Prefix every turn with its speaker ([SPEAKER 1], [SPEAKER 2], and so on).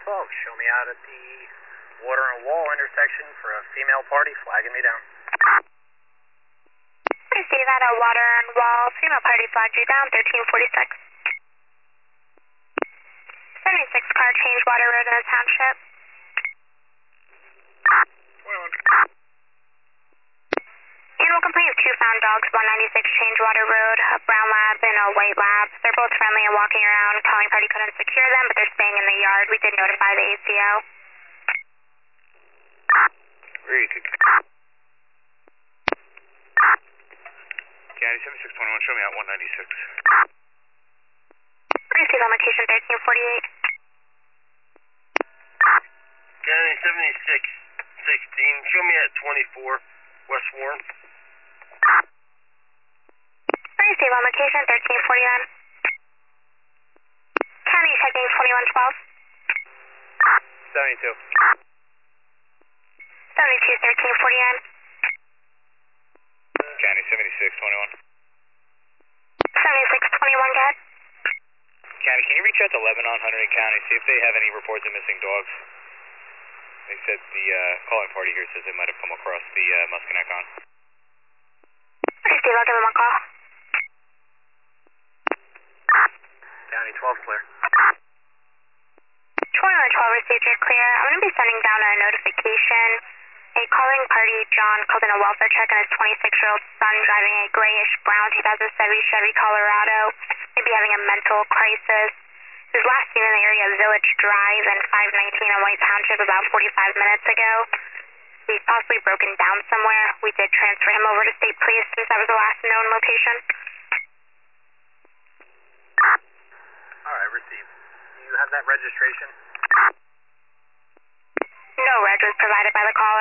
[SPEAKER 1] Show me out at the Water and Wall intersection for a female party flagging me down.
[SPEAKER 2] I see that at Water and Wall. Female party flagged you down, 1346. 76 car change Water Road in the township.
[SPEAKER 1] 21.
[SPEAKER 2] Animal complaint of 2 found dogs, 196 change Water Road, a brown lab and a white lab. They're both friendly and walking around. Calling party couldn't secure them, but they're staying in the yard. We did notify the ACO.
[SPEAKER 3] Read. County 7621, show me out 196.
[SPEAKER 2] Receive on location 1348.
[SPEAKER 4] County 7616, show me at 24 West Warren.
[SPEAKER 2] Receive on location 1349. County checking 2112.
[SPEAKER 3] 72.
[SPEAKER 2] 72 1349.
[SPEAKER 3] County 7621.
[SPEAKER 2] 7621, go ahead.
[SPEAKER 3] County, can you reach out to Lebanon, Hunter County, see if they have any reports of missing dogs? They said the calling party here says they might have come across the Musconetcon.
[SPEAKER 2] Receive, I'll give them a call.
[SPEAKER 1] County 12 clear.
[SPEAKER 2] 2112 received, you're clear. I'm going to be sending down a notification. A calling party, John, called in a welfare check on his 26-year-old son driving a grayish-brown 2007 Chevy Colorado. Maybe having a mental crisis. He was last seen in the area of Village Drive and 519 in White Township about 45 minutes ago. He's possibly broken down somewhere. We did transfer him over to state police since that was the last known location.
[SPEAKER 1] Alright, received. Do you have that registration?
[SPEAKER 2] No reg was provided by the caller.